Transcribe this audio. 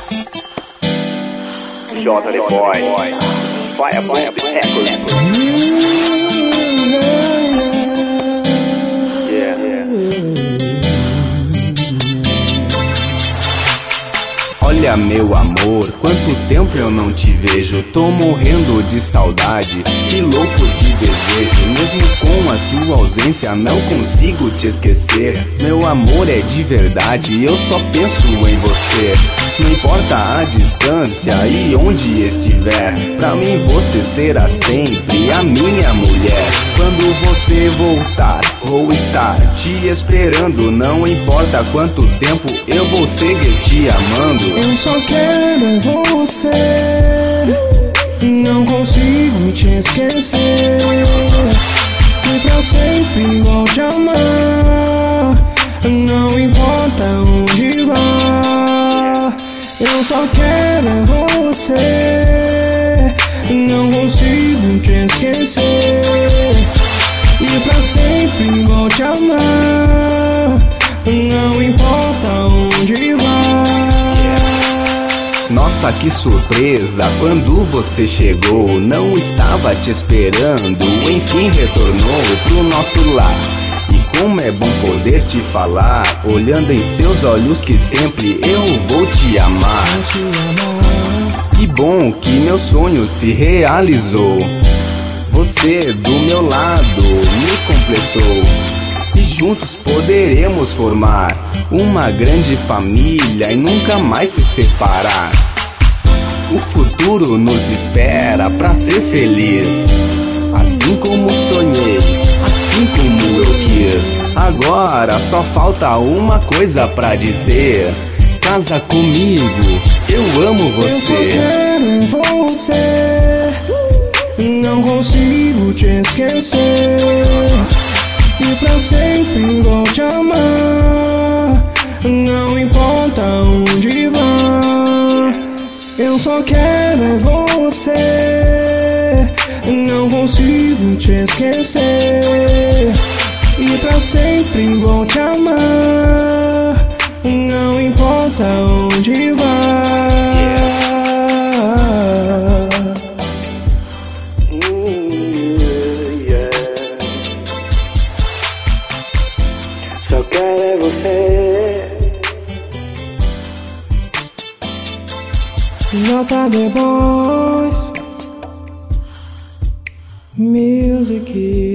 Jota The Boy, Firebomb Records. Olha meu amor, quanto tempo eu não te vejo. Tô morrendo de saudade e louco de desejo. Mesmo com a tua ausência não consigo te esquecer. Meu amor é de verdade, eu só penso em você. Não importa a distância e onde estiver, pra mim você será sempre a minha mulher. Quando você voltar, vou estar te esperando. Não importa quanto tempo, eu vou seguir te amando. Eu só quero você, não consigo te esquecer. E pra sempre vou te amar, não importa onde vá. Eu só quero você, não consigo te esquecer. E pra sempre vou te amar, não importa onde vá. Nossa, que surpresa, quando você chegou. Não estava te esperando, enfim retornou pro nosso lar. E como é bom poder te falar, olhando em seus olhos que sempre eu vou te amar. Que bom que meu sonho se realizou. Você do meu lado me completou. E juntos poderemos formar uma grande família e nunca mais se separar. O futuro nos espera pra ser feliz, assim como sonhei, assim como eu quis. Agora só falta uma coisa pra dizer: casa comigo, eu amo você. Eu só quero você, não consigo te esquecer. E pra sempre vou te amar, não importa onde vá. Eu só quero você, não consigo te esquecer. E pra sempre vou te amar, não importa onde vá. Só quero você. Jota The Boys Music.